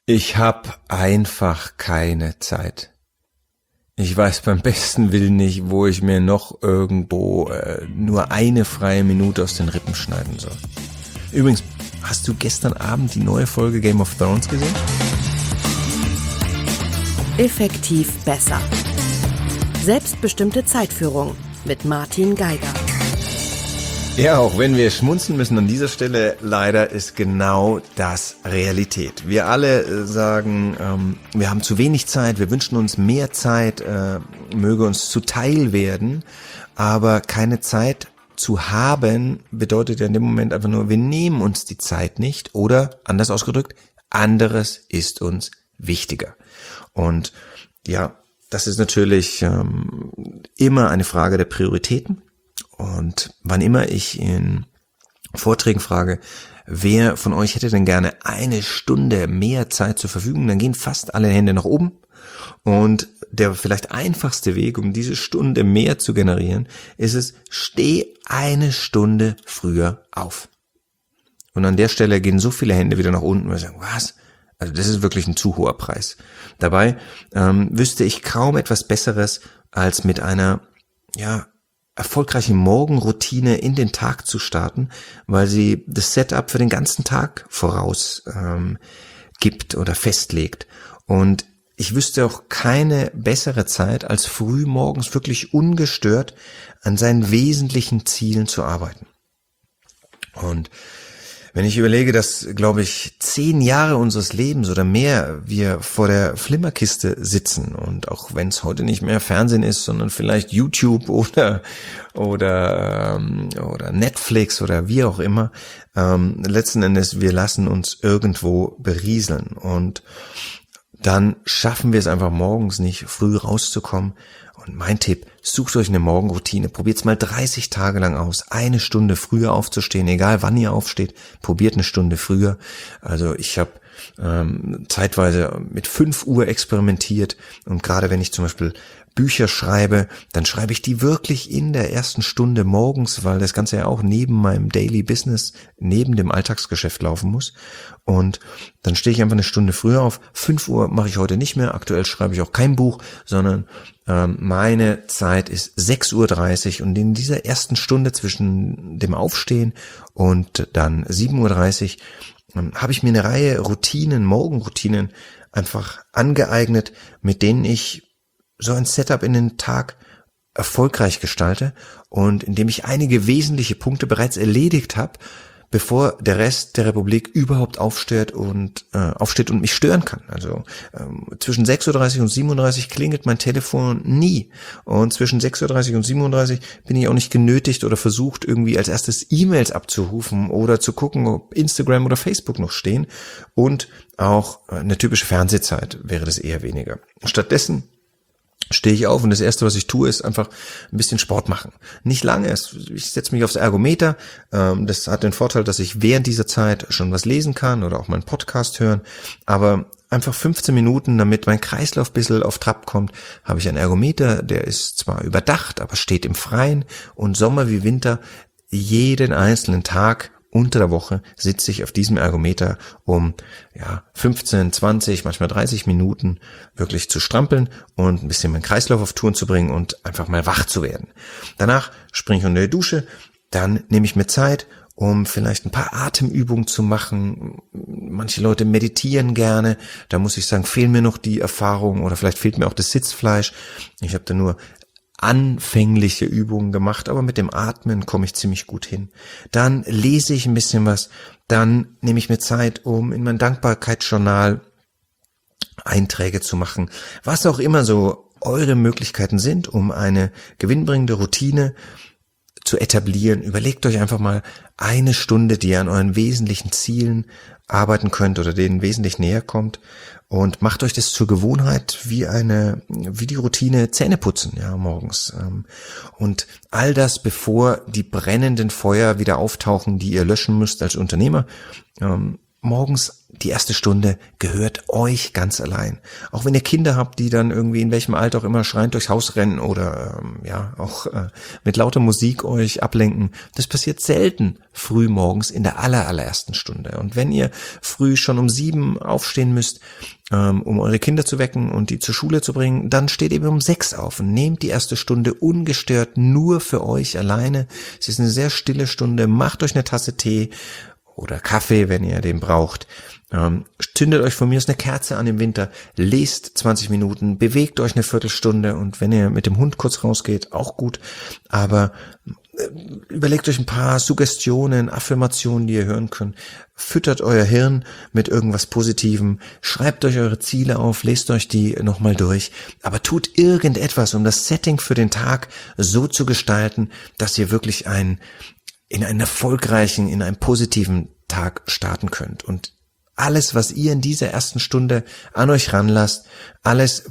Ich habe einfach keine Zeit. Ich weiß beim besten Willen nicht, wo ich mir noch irgendwo nur eine freie Minute aus den Rippen schneiden soll. Übrigens, hast du gestern Abend die neue Folge Game of Thrones gesehen? Effektiv besser. Selbstbestimmte Zeitführung mit Martin Geiger. Ja, auch wenn wir schmunzeln müssen an dieser Stelle, leider ist genau das Realität. Wir alle sagen, wir haben zu wenig Zeit, wir wünschen uns mehr Zeit, möge uns zuteil werden, aber keine Zeit zu haben bedeutet ja in dem Moment einfach nur, wir nehmen uns die Zeit nicht oder, anders ausgedrückt, anderes ist uns wichtiger. Und ja, das ist natürlich immer eine Frage der Prioritäten. Und wann immer ich in Vorträgen frage, wer von euch hätte denn gerne eine Stunde mehr Zeit zur Verfügung, dann gehen fast alle Hände nach oben. Und der vielleicht einfachste Weg, um diese Stunde mehr zu generieren, ist es, steh eine Stunde früher auf. Und an der Stelle gehen so viele Hände wieder nach unten, weil sie sagen, was? Also das ist wirklich ein zu hoher Preis. Dabei wüsste ich kaum etwas Besseres, als mit einer, erfolgreiche Morgenroutine in den Tag zu starten, weil sie das Setup für den ganzen Tag voraus gibt oder festlegt. Und ich wüsste auch keine bessere Zeit, als früh morgens wirklich ungestört an seinen wesentlichen Zielen zu arbeiten. Und wenn ich überlege, dass, glaube ich, 10 Jahre unseres Lebens oder mehr wir vor der Flimmerkiste sitzen und auch wenn es heute nicht mehr Fernsehen ist, sondern vielleicht YouTube oder Netflix oder wie auch immer, letzten Endes, wir lassen uns irgendwo berieseln und dann schaffen wir es einfach morgens nicht, früh rauszukommen. Und mein Tipp, sucht euch eine Morgenroutine, probiert's mal 30 Tage lang aus, eine Stunde früher aufzustehen, egal wann ihr aufsteht, probiert eine Stunde früher. Also ich habe zeitweise mit 5 Uhr experimentiert und gerade wenn ich zum Beispiel Bücher schreibe, dann schreibe ich die wirklich in der ersten Stunde morgens, weil das Ganze ja auch neben meinem Daily Business, neben dem Alltagsgeschäft laufen muss. Und dann stehe ich einfach eine Stunde früher auf. 5 Uhr mache ich heute nicht mehr. Aktuell schreibe ich auch kein Buch, sondern meine Zeit ist 6:30 Uhr und in dieser ersten Stunde zwischen dem Aufstehen und dann 7:30 Uhr habe ich mir eine Reihe Routinen, Morgenroutinen einfach angeeignet, mit denen ich so ein Setup in den Tag erfolgreich gestalte und indem ich einige wesentliche Punkte bereits erledigt habe, bevor der Rest der Republik überhaupt aufsteht und mich stören kann. Also zwischen 6:30 Uhr und 7:30 Uhr klingelt mein Telefon nie. Und zwischen 6:30 Uhr und 7:30 Uhr bin ich auch nicht genötigt oder versucht, irgendwie als erstes E-Mails abzurufen oder zu gucken, ob Instagram oder Facebook noch stehen. Und auch eine typische Fernsehzeit wäre das eher weniger. Stattdessen stehe ich auf und das Erste, was ich tue, ist einfach ein bisschen Sport machen. Nicht lange, ich setze mich aufs Ergometer. Das hat den Vorteil, dass ich während dieser Zeit schon was lesen kann oder auch mal einen Podcast hören. Aber einfach 15 Minuten, damit mein Kreislauf ein bisschen auf Trab kommt, habe ich einen Ergometer, der ist zwar überdacht, aber steht im Freien und Sommer wie Winter jeden einzelnen Tag unter der Woche sitze ich auf diesem Ergometer, um 15, 20, manchmal 30 Minuten wirklich zu strampeln und ein bisschen meinen Kreislauf auf Touren zu bringen und einfach mal wach zu werden. Danach springe ich unter die Dusche, dann nehme ich mir Zeit, um vielleicht ein paar Atemübungen zu machen. Manche Leute meditieren gerne, da muss ich sagen, fehlen mir noch die Erfahrung oder vielleicht fehlt mir auch das Sitzfleisch. Ich habe da nur anfängliche Übungen gemacht, aber mit dem Atmen komme ich ziemlich gut hin. Dann lese ich ein bisschen was, dann nehme ich mir Zeit, um in mein Dankbarkeitsjournal Einträge zu machen, was auch immer so eure Möglichkeiten sind, um eine gewinnbringende Routine zu etablieren. Überlegt euch einfach mal eine Stunde, die ihr an euren wesentlichen Zielen arbeiten könnt oder denen wesentlich näher kommt und macht euch das zur Gewohnheit wie die Routine Zähneputzen, morgens. Und all das, bevor die brennenden Feuer wieder auftauchen, die ihr löschen müsst als Unternehmer. Morgens die erste Stunde gehört euch ganz allein. Auch wenn ihr Kinder habt, die dann irgendwie in welchem Alter auch immer schreiend durchs Haus rennen oder mit lauter Musik euch ablenken. Das passiert selten früh morgens in der allerersten Stunde. Und wenn ihr früh schon um 7 aufstehen müsst, um eure Kinder zu wecken und die zur Schule zu bringen, dann steht eben um 6 auf und nehmt die erste Stunde ungestört nur für euch alleine. Es ist eine sehr stille Stunde. Macht euch eine Tasse Tee oder Kaffee, wenn ihr den braucht. Zündet euch von mir aus eine Kerze an im Winter, lest 20 Minuten, bewegt euch eine Viertelstunde und wenn ihr mit dem Hund kurz rausgeht, auch gut, aber überlegt euch ein paar Suggestionen, Affirmationen, die ihr hören könnt, füttert euer Hirn mit irgendwas Positivem, schreibt euch eure Ziele auf, lest euch die nochmal durch, aber tut irgendetwas, um das Setting für den Tag so zu gestalten, dass ihr wirklich in einen positiven Tag starten könnt. Und alles, was ihr in dieser ersten Stunde an euch ranlasst, alles,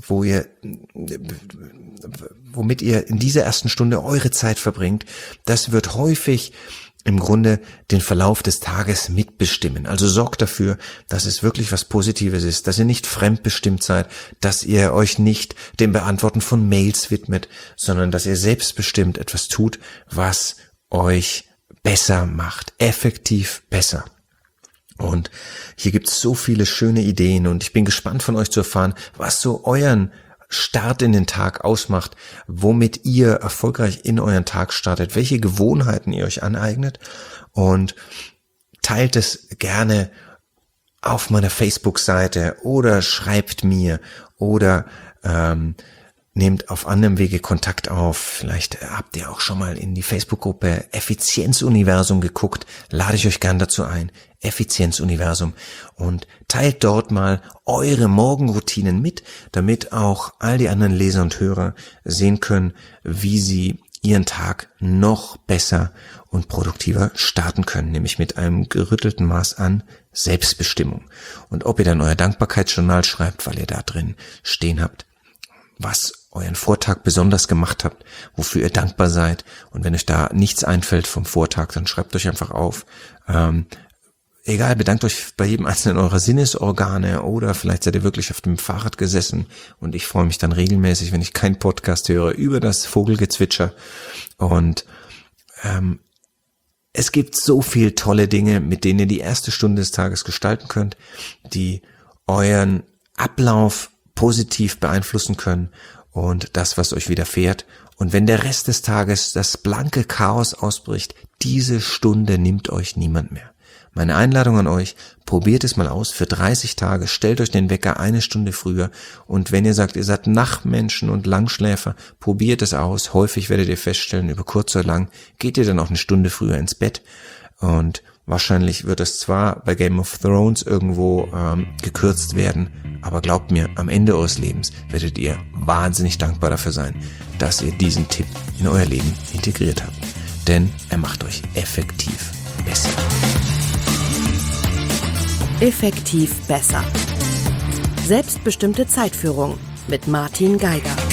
womit ihr in dieser ersten Stunde eure Zeit verbringt, das wird häufig im Grunde den Verlauf des Tages mitbestimmen. Also sorgt dafür, dass es wirklich was Positives ist, dass ihr nicht fremdbestimmt seid, dass ihr euch nicht dem Beantworten von Mails widmet, sondern dass ihr selbstbestimmt etwas tut, was euch besser macht, effektiv besser. Und hier gibt's so viele schöne Ideen und ich bin gespannt von euch zu erfahren, was so euren Start in den Tag ausmacht, womit ihr erfolgreich in euren Tag startet, welche Gewohnheiten ihr euch aneignet und teilt es gerne auf meiner Facebook-Seite oder schreibt mir oder nehmt auf anderem Wege Kontakt auf. Vielleicht habt ihr auch schon mal in die Facebook-Gruppe Effizienzuniversum geguckt. Lade ich euch gern dazu ein. Effizienzuniversum. Und teilt dort mal eure Morgenroutinen mit, damit auch all die anderen Leser und Hörer sehen können, wie sie ihren Tag noch besser und produktiver starten können, nämlich mit einem gerüttelten Maß an Selbstbestimmung. Und ob ihr dann euer Dankbarkeitsjournal schreibt, weil ihr da drin stehen habt, was euren Vortag besonders gemacht habt, wofür ihr dankbar seid. Und wenn euch da nichts einfällt vom Vortag, dann schreibt euch einfach auf. Egal, bedankt euch bei jedem einzelnen eurer Sinnesorgane oder vielleicht seid ihr wirklich auf dem Fahrrad gesessen und ich freue mich dann regelmäßig, wenn ich keinen Podcast höre, über das Vogelgezwitscher. Und es gibt so viel tolle Dinge, mit denen ihr die erste Stunde des Tages gestalten könnt, die euren Ablauf positiv beeinflussen können und das, was euch widerfährt. Und wenn der Rest des Tages das blanke Chaos ausbricht, diese Stunde nimmt euch niemand mehr. Meine Einladung an euch, probiert es mal aus für 30 Tage, stellt euch den Wecker 1 Stunde früher und wenn ihr sagt, ihr seid Nachtmenschen und Langschläfer, probiert es aus. Häufig werdet ihr feststellen, über kurz oder lang geht ihr dann auch 1 Stunde früher ins Bett und wahrscheinlich wird es zwar bei Game of Thrones irgendwo gekürzt werden, aber glaubt mir, am Ende eures Lebens werdet ihr wahnsinnig dankbar dafür sein, dass ihr diesen Tipp in euer Leben integriert habt. Denn er macht euch effektiv besser. Effektiv besser. Selbstbestimmte Zeitführung mit Martin Geiger.